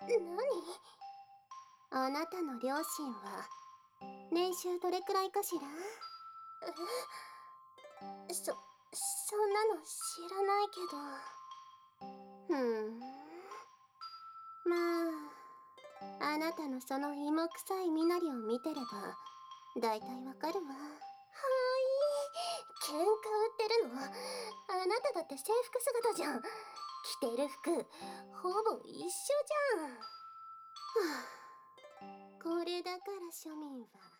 何？あなたの両親は年収どれくらいかしら？そんなの知らないけど。まあ、あなたのその芋臭い身なりを見てればだいたいわかるわ。喧嘩売ってるの？あなただって制服姿じゃん。着てる服ほぼ一緒じゃん。はあ、これだから庶民は